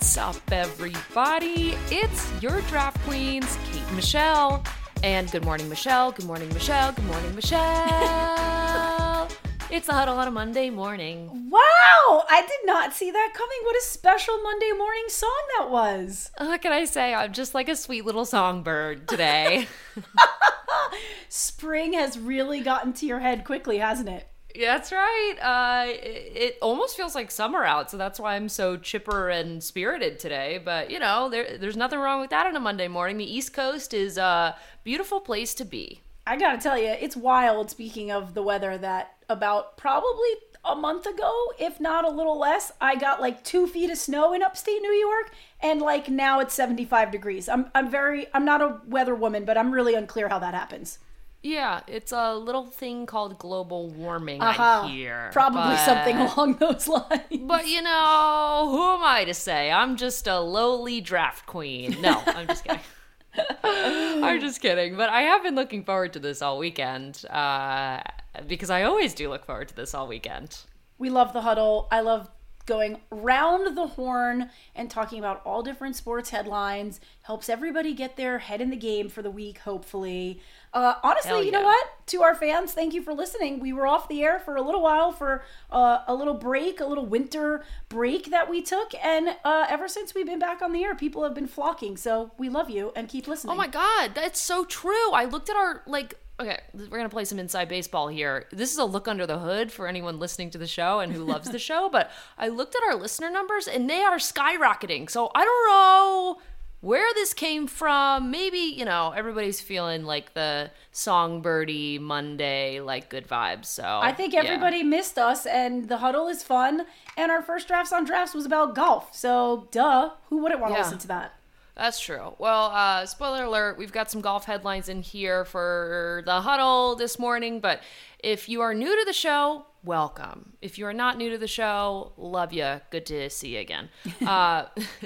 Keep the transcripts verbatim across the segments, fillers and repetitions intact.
What's up, everybody? It's your draft queens, Kate and Michelle. And good morning, Michelle. Good morning, Michelle. Good morning, Michelle. It's the huddle on a Monday morning. Wow! I did not see that coming. What a special Monday morning song that was. What can I say? I'm just like a sweet little songbird today. Spring has really gotten to your head quickly, hasn't it? Yeah, that's right. Uh, it, it almost feels like summer out, so that's why I'm so chipper and spirited today. But, you know, there, there's nothing wrong with that on a Monday morning. The East Coast is a beautiful place to be. I gotta tell you, it's wild, speaking of the weather, that about probably a month ago, if not a little less, I got like two feet of snow in upstate New York, and like now it's seventy-five degrees. I'm I'm very, I'm not a weather woman, but I'm really unclear how that happens. Yeah, it's a little thing called global warming, uh-huh. I hear. Probably but, something along those lines. But, you know, who am I to say? I'm just a lowly draft queen. No, I'm just kidding. I'm just kidding. But I have been looking forward to this all weekend uh, because I always do look forward to this all weekend. We love the huddle. I love going round the horn and talking about all different sports headlines. Helps everybody get their head in the game for the week, hopefully. Uh, honestly, Hell you yeah. know what? To our fans, thank you for listening. We were off the air for a little while for uh, a little break, a little winter break that we took. And uh, ever since we've been back on the air, people have been flocking. So we love you and keep listening. Oh my God, that's so true. I looked at our, like, okay, we're going to play some inside baseball here. This is a look under the hood for anyone listening to the show and who loves the show. But I looked at our listener numbers and they are skyrocketing. So I don't know where this came from. Maybe, you know, everybody's feeling like the songbirdy Monday, like good vibes. So I think everybody yeah. missed us, and the huddle is fun. And our first drafts on drafts was about golf. So duh, who wouldn't want to Yeah. listen to that? That's true. Well, uh, spoiler alert, we've got some golf headlines in here for the huddle this morning. But if you are new to the show, welcome. If you are not new to the show, love you. Good to see you again. uh,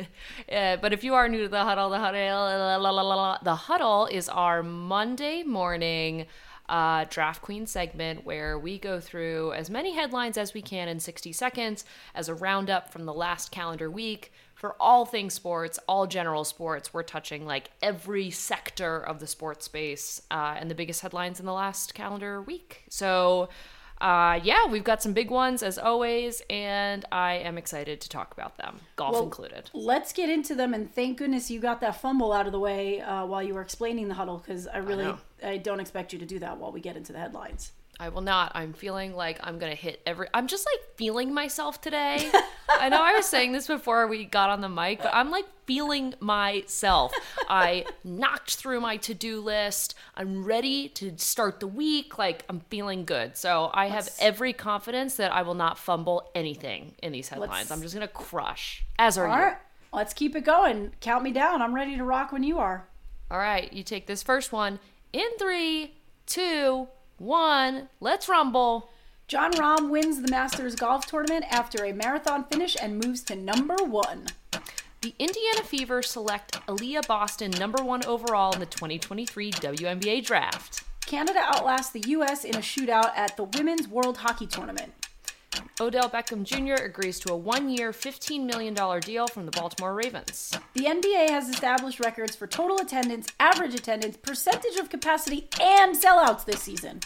uh, but if you are new to the huddle, the huddle, the huddle is our Monday morning uh, Draft Queen segment where we go through as many headlines as we can in sixty seconds as a roundup from the last calendar week. For all things sports, all general sports, we're touching like every sector of the sports space uh, and the biggest headlines in the last calendar week. So, uh, yeah, we've got some big ones as always, and I am excited to talk about them, golf Well, included. Let's get into them, and thank goodness you got that fumble out of the way uh, while you were explaining the huddle, because I really, I I don't expect you to do that while we get into the headlines. I will not. I'm feeling like I'm going to hit every... I'm just like feeling myself today. I know I was saying this before we got on the mic, but I'm like feeling myself. I knocked through my to-do list. I'm ready to start the week. Like, I'm feeling good. So I have Let's- every confidence that I will not fumble anything in these headlines. Let's- I'm just going to crush. As are All you. right, let's keep it going. Count me down. I'm ready to rock when you are. All right, you take this first one in three, two, one. Let's rumble. Jon Rahm wins the Masters golf tournament after a marathon finish and moves to number one. The Indiana Fever select Aaliyah Boston number one overall in the twenty twenty-three W N B A draft. Canada outlasts the U S in a shootout at the Women's World Hockey Tournament. Odell Beckham Junior agrees to a one-year, fifteen million dollars deal from the Baltimore Ravens. The N B A has established records for total attendance, average attendance, percentage of capacity, and sellouts this season.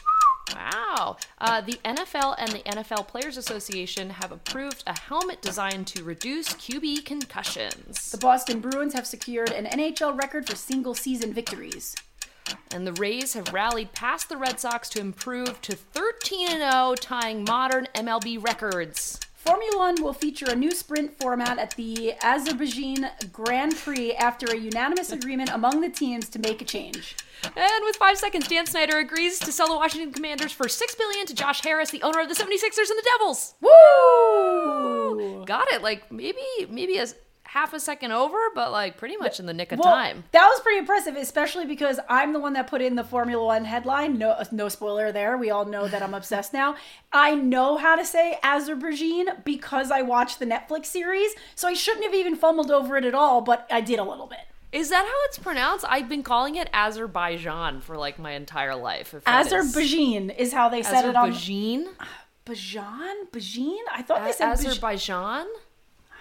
Wow. Uh, the N F L and the N F L Players Association have approved a helmet designed to reduce Q B concussions. The Boston Bruins have secured an N H L record for single-season victories. And the Rays have rallied past the Red Sox to improve to thirteen and oh, tying modern M L B records. Formula One will feature a new sprint format at the Azerbaijan Grand Prix after a unanimous agreement among the teams to make a change. And with five seconds, Dan Snyder agrees to sell the Washington Commanders for six billion dollars to Josh Harris, the owner of the seventy-sixers and the Devils. Woo! Got it. Like, maybe maybe a half a second over, but like pretty much in the nick of Well, time. that was pretty impressive, especially because I'm the one that put in the Formula One headline. No, no spoiler there. We all know that I'm obsessed now. I know how to say Azerbaijan because I watched the Netflix series, so I shouldn't have even fumbled over it at all, but I did a little bit. Is that how it's pronounced? I've been calling it Azerbaijan for like my entire life. If that is- Azerbaijan is how they said it on. Azerbaijan? Bajan? Bajin? I thought they A- said Baj- Azerbaijan?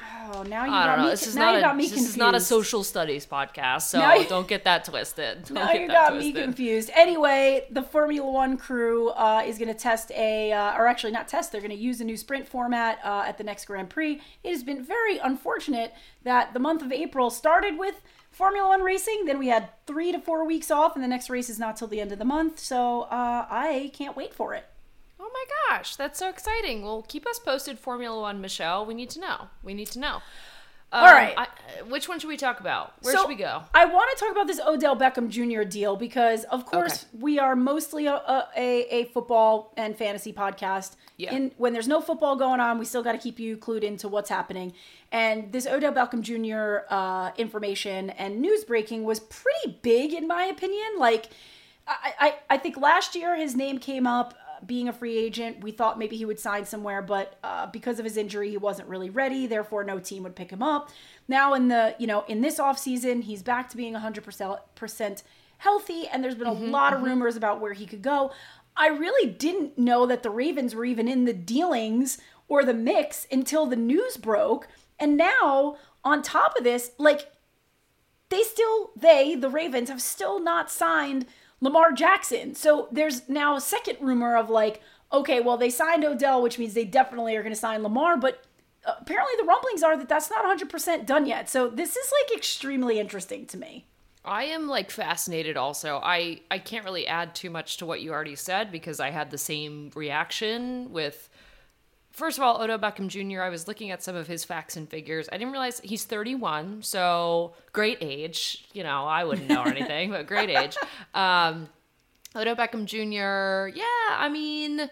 Oh, now you I got don't know. me. This is now not you a got me this confused. is not a social studies podcast, so Now you- don't get that twisted. Don't Now get you that got twisted. me confused. Anyway, the Formula One crew uh, is going to test a, uh, or actually not test, they're going to use a new sprint format uh, at the next Grand Prix. It has been very unfortunate that the month of April started with Formula One racing, then we had three to four weeks off, and the next race is not till the end of the month, so uh, I can't wait for it. Oh my gosh, that's so exciting. Well, keep us posted, Formula One, Michelle. We need to know. We need to know. Um, All right. I, which one should we talk about? Where So, should we go? I want to talk about this Odell Beckham Junior deal because, of course, Okay. we are mostly a, a, a football and fantasy podcast. Yeah. And when there's no football going on, we still got to keep you clued into what's happening. And this Odell Beckham Junior uh, information and news breaking was pretty big, in my opinion. Like, I, I, I think last year his name came up. Being a free agent, we thought maybe he would sign somewhere, but uh, because of his injury, he wasn't really ready. Therefore, no team would pick him up. Now, in the you know in this offseason, he's back to being one hundred percent healthy, and there's been a mm-hmm, lot of mm-hmm. rumors about where he could go. I really didn't know that the Ravens were even in the dealings or the mix until the news broke. And now, on top of this, like they still, they, the Ravens, have still not signed Lamar Jackson. So there's now a second rumor of like, okay, well, they signed Odell, which means they definitely are going to sign Lamar. But apparently the rumblings are that that's not one hundred percent done yet. So this is like extremely interesting to me. I am like fascinated also. I, I can't really add too much to what you already said because I had the same reaction with, first of all, Odell Beckham Junior I was looking at some of his facts and figures. I didn't realize he's thirty-one, so great age. You know, I wouldn't know or anything, but great age. Um, Odell Beckham Junior, yeah, I mean,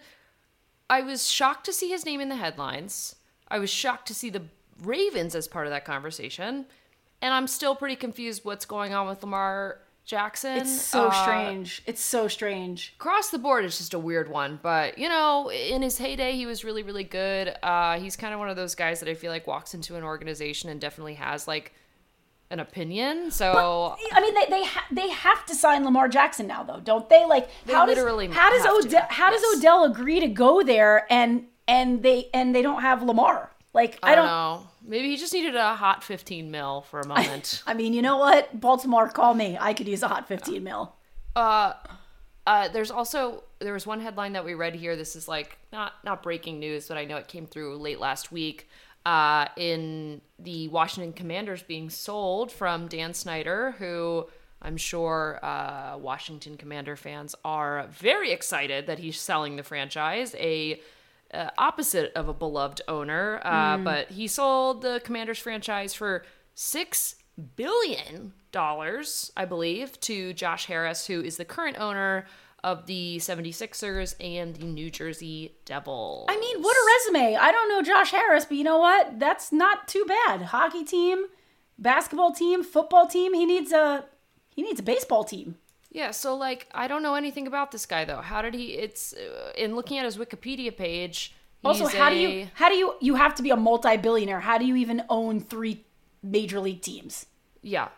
I was shocked to see his name in the headlines. I was shocked to see the Ravens as part of that conversation. And I'm still pretty confused what's going on with Lamar Jackson. It's so uh, strange. It's so strange. Across the board, it's just a weird one. But, you know, in his heyday, he was really, really good. Uh, he's kind of one of those guys that I feel like walks into an organization and definitely has, like, an opinion. So, but, I mean, they they, ha- they have to sign Lamar Jackson now, though, don't they? Like, they how literally does how does have Odell to. how Yes. does Odell agree to go there and and they and they don't have Lamar? Like, I, I don't don't know. Maybe he just needed a hot fifteen mil for a moment. I mean, you know what? Baltimore, call me. I could use a hot fifteen mil. Uh, uh, there's also, there was one headline that we read here. This is like not, not breaking news, but I know it came through late last week. Uh, in the Washington Commanders being sold from Dan Snyder, who I'm sure uh, Washington Commander fans are very excited that he's selling the franchise. A Uh, opposite of a beloved owner, uh, mm. but he sold the Commanders franchise for six billion dollars, I believe, to Josh Harris, who is the current owner of the seventy-sixers and the New Jersey Devils. I mean, what a resume. I don't know Josh Harris, but you know what? That's not too bad. Hockey team, basketball team, football team. He needs a he needs a baseball team. Yeah, so, like, I don't know anything about this guy, though. How did he, it's, uh, in looking at his Wikipedia page, he's Also, how a, do you, how do you, you have to be a multi-billionaire. How do you even own three major league teams? Yeah,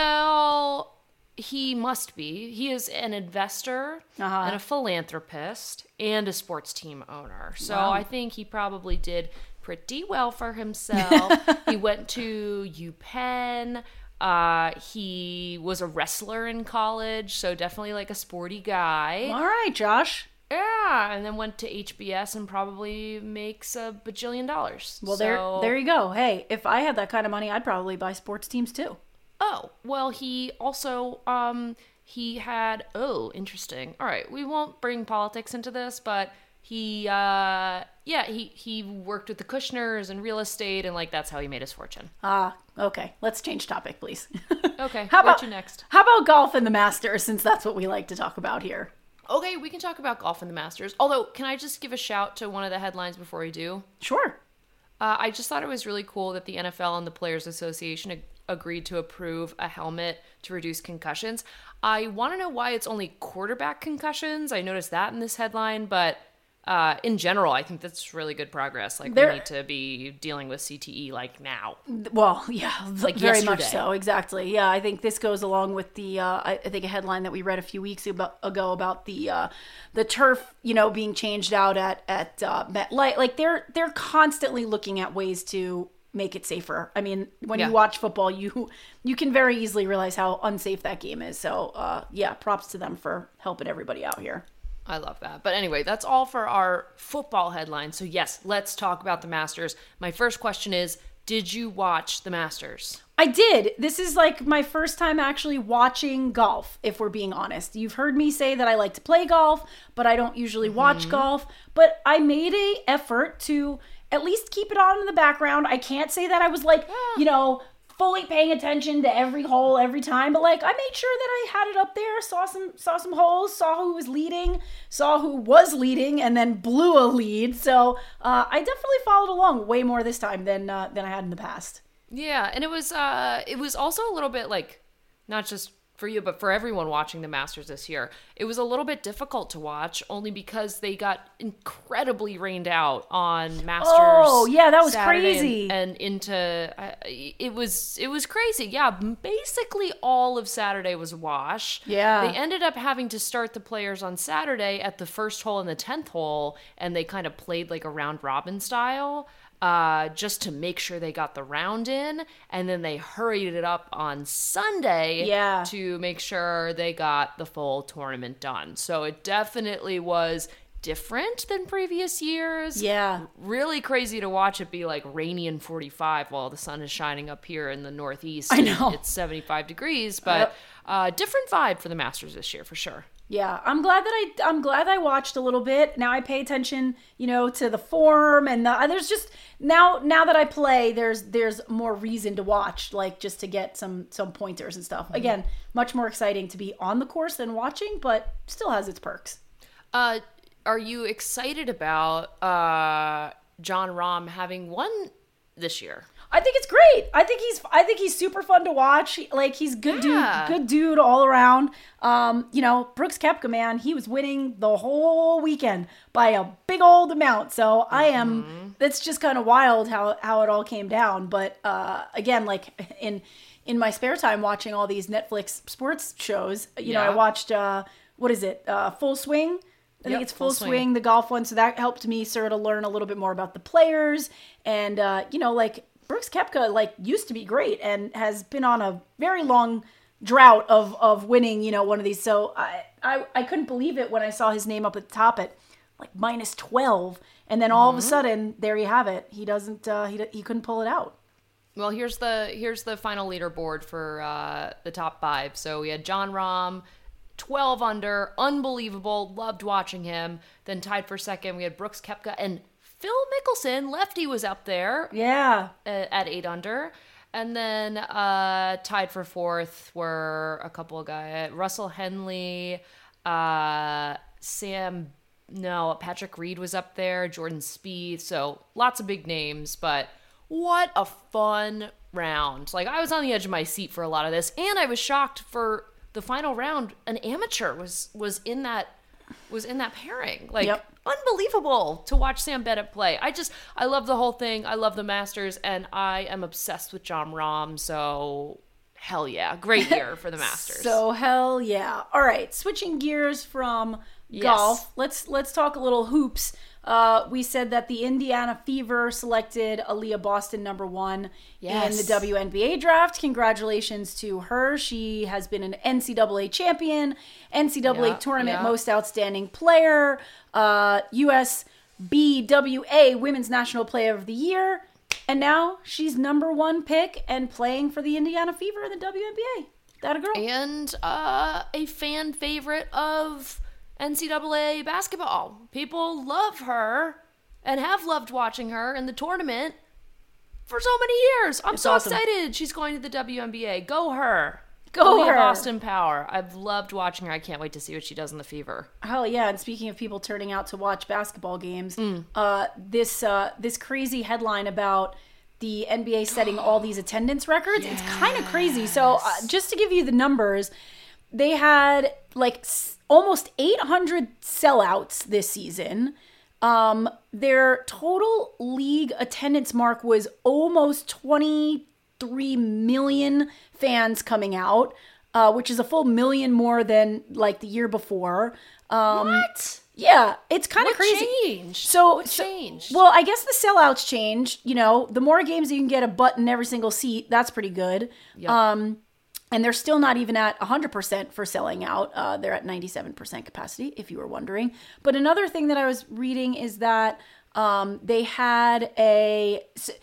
well, he must be. He is an investor uh-huh. and a philanthropist and a sports team owner. So Wow. I think he probably did pretty well for himself. He went to UPenn. Uh, he was a wrestler in college, so definitely like a sporty guy. All right, Josh. Yeah, and then went to H B S and probably makes a bajillion dollars. Well, so, there, there you go. Hey, if I had that kind of money, I'd probably buy sports teams too. Oh, well, he also, um, he had, oh, interesting. All right, we won't bring politics into this, but he, uh, yeah, he, he worked with the Kushners and real estate, and, like, that's how he made his fortune. Ah, uh, okay. Let's change topic, please. Okay, how about you next? How about golf and the Masters, since that's what we like to talk about here? Okay, we can talk about golf and the Masters. Although, can I just give a shout to one of the headlines before we do? Sure. Uh, I just thought it was really cool that the N F L and the Players Association ag- agreed to approve a helmet to reduce concussions. I want to know why it's only quarterback concussions. I noticed that in this headline, but uh, in general, I think that's really good progress. Like, There- we need to be dealing with C T E, like, now. Well, yeah, Like very yesterday. much so. Exactly. Yeah, I think this goes along with the, uh, I, I think a headline that we read a few weeks about, ago about the, uh, the turf, you know, being changed out at, at, uh, MetLife. Like, they're, they're constantly looking at ways to make it safer. I mean, when Yeah. you watch football, you you can very easily realize how unsafe that game is. So, uh, yeah, props to them for helping everybody out here. I love that. But anyway, that's all for our football headlines. So yes, let's talk about the Masters. My first question is, did you watch the Masters? I did. This is like my first time actually watching golf, if we're being honest. You've heard me say that I like to play golf, but I don't usually watch mm-hmm. golf. But I made a effort to at least keep it on in the background. I can't say that I was like, yeah. you know, fully paying attention to every hole every time, but like I made sure that I had it up there, saw some saw some holes, saw who was leading, saw who was leading, and then blew a lead. So uh, I definitely followed along way more this time than uh, than I had in the past. Yeah, and it was uh, it was also a little bit like, not just for you, but for everyone watching the Masters this year, it was a little bit difficult to watch only because they got incredibly rained out on Masters. Oh, yeah, that was Saturday crazy. And, and into uh, it was it was crazy. Yeah, basically all of Saturday was a wash. Yeah. They ended up having to start the players on Saturday at the first hole and the tenth hole, and they kind of played like a round robin style. Uh, just to make sure they got the round in, and then they hurried it up on Sunday yeah. to make sure they got the full tournament done. So it definitely was different than previous years. Yeah. Really crazy to watch it be like rainy and forty-five while the sun is shining up here in the Northeast. I know. It's seventy-five degrees, but yep. uh, different vibe for the Masters this year for sure. Yeah, I'm glad that I I'm glad I watched a little bit. Now I pay attention, you know, to the form and the, there's just now now that I play, there's there's more reason to watch, like just to get some some pointers and stuff. Mm-hmm. Again, much more exciting to be on the course than watching, but still has its perks. Uh, are you excited about uh Jon Rahm having won this year? I think it's great. I think he's I think he's super fun to watch. Like he's good yeah. dude, good dude all around. Um, you know, Brooks Koepka, man, he was winning the whole weekend by a big old amount. So mm-hmm. I am that's just kind of wild how how it all came down. But uh, again, like in in my spare time watching all these Netflix sports shows, you yeah. know, I watched uh, what is it? Uh, Full Swing. I think yep, it's Full, full swing. swing, the golf one. So that helped me sort of learn a little bit more about the players and uh, you know, like Brooks Koepka like used to be great and has been on a very long drought of of winning, you know, one of these. So I, I I couldn't believe it when I saw his name up at the top at like minus twelve, and then all mm-hmm. of a sudden there you have it. He doesn't uh, he he couldn't pull it out. Well, here's the here's the final leaderboard for uh, the top five. So we had Jon Rahm, twelve under, unbelievable, loved watching him. Then tied for second, we had Brooks Koepka and Phil Mickelson, lefty, was up there. Yeah. At eight under. And then uh, tied for fourth were a couple of guys. Russell Henley, uh, Sam, no, Patrick Reed was up there, Jordan Spieth. So lots of big names, but what a fun round. Like, I was on the edge of my seat for a lot of this, and I was shocked for the final round. An amateur was was in that was in that pairing. Like, yep. Unbelievable to watch Sam Bennett play. I just, I love the whole thing. I love the Masters, and I am obsessed with Jon Rahm, so hell yeah. Great year for the Masters. So hell yeah. All right, switching gears from yes. golf, let's let's talk a little hoops. Uh, we said that the Indiana Fever selected Aaliyah Boston number one yes. in the W N B A draft. Congratulations to her. She has been an N C double A champion, N C double A yeah, tournament yeah. most outstanding player, uh, U S B W A Women's National Player of the Year, and now she's number one pick and playing for the Indiana Fever in the W N B A. That a girl. And uh, a fan favorite of N C double A basketball. People love her and have loved watching her in the tournament for so many years. I'm it's so awesome. excited she's going to the W N B A. Go her. Go Aaliyah her. Boston Power. I've loved watching her. I can't wait to see what she does in the Fever. Hell yeah. And speaking of people turning out to watch basketball games, mm. uh, this uh, this crazy headline about the N B A setting all these attendance records, yes. it's kind of crazy. So uh, just to give you the numbers, they had like s- almost eight hundred sellouts this season. Um, their total league attendance mark was almost twenty-three million fans coming out, uh, which is a full million more than like the year before. Um, what? Yeah, it's kind of What crazy. changed? So, What so- changed? well, I guess the sellouts change. You know, the more games that you can get a butt in every single seat, that's pretty good. Yep. Um, and they're still not even at one hundred percent for selling out. Uh, they're at ninety-seven percent capacity, if you were wondering. But another thing that I was reading is that um, they had a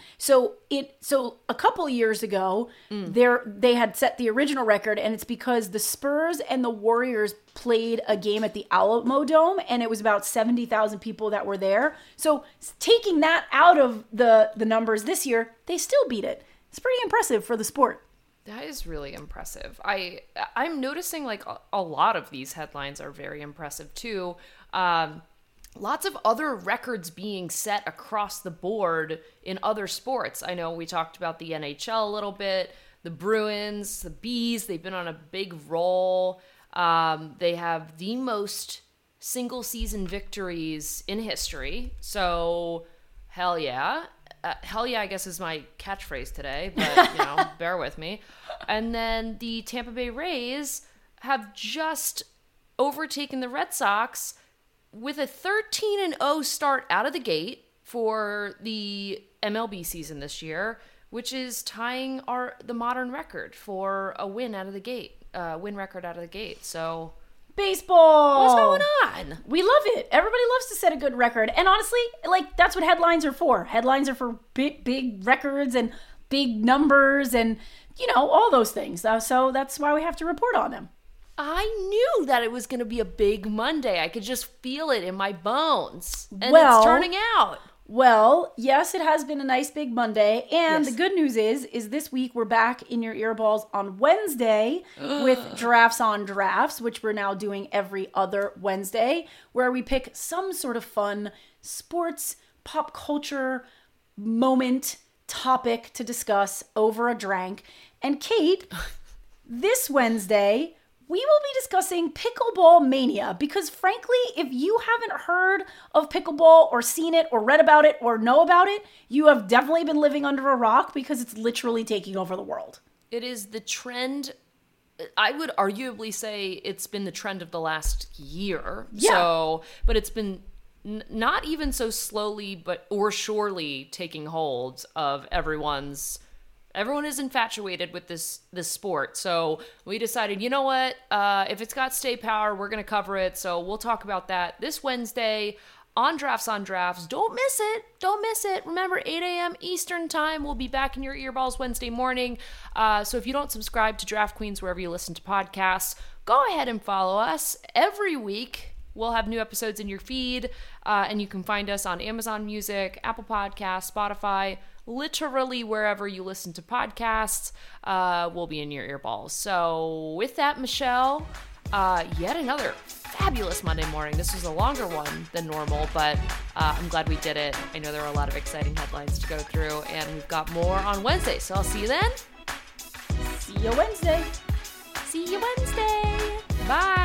so it so a couple years ago mm. there they had set the original record, and it's because the Spurs and the Warriors played a game at the Alamo Dome, and it was about seventy thousand people that were there. So taking that out of the the numbers this year, they still beat it. It's pretty impressive for the sport. That is really impressive. I I'm noticing like a, a lot of these headlines are very impressive too. Um, lots of other records being set across the board in other sports. I know we talked about the N H L a little bit, the Bruins, the Bees. They've been on a big roll. Um, they have the most single season victories in history. So hell yeah. Uh, hell yeah, I guess is my catchphrase today, but, you know, bear with me. And then the Tampa Bay Rays have just overtaken the Red Sox with a thirteen and oh start out of the gate for the M L B season this year, which is tying our the modern record for a win out of the gate, uh, win record out of the gate. So... baseball. What's going on? We love it. Everybody loves to set a good record. And honestly, like, that's what headlines are for. Headlines are for big, big records and big numbers and, you know, all those things. So that's why we have to report on them. I knew that it was going to be a big Monday. I could just feel it in my bones. And well, it's turning out. Well, yes, it has been a nice big Monday. And Yes. the good news is, is this week we're back in your earballs on Wednesday with Drafts on Drafts, which we're now doing every other Wednesday, where we pick some sort of fun sports, pop culture moment, topic to discuss over a drink. And Kate, this Wednesday... we will be discussing Pickleball Mania because, frankly, if you haven't heard of pickleball or seen it or read about it or know about it, you have definitely been living under a rock because it's literally taking over the world. It is the trend. I would arguably say it's been the trend of the last year. Yeah. So, but it's been n- not even so slowly, but or surely taking hold of everyone's. Everyone is infatuated with this this sport. So we decided, you know what? Uh, if it's got stay power, we're going to cover it. So we'll talk about that this Wednesday on Drafts on Drafts. Don't miss it. Don't miss it. Remember, eight a.m. Eastern time. We'll be back in your earballs Wednesday morning. Uh, so if you don't subscribe to Draft Queens wherever you listen to podcasts, go ahead and follow us. Every week, we'll have new episodes in your feed. Uh, and you can find us on Amazon Music, Apple Podcasts, Spotify, literally wherever you listen to podcasts. Uh, we'll be in your earballs. So with that, Michelle, uh, yet another fabulous Monday morning. This was a longer one than normal, but uh, I'm glad we did it. I know there are a lot of exciting headlines to go through, and we've got more on Wednesday. So I'll see you then. See you Wednesday. See you Wednesday. Bye.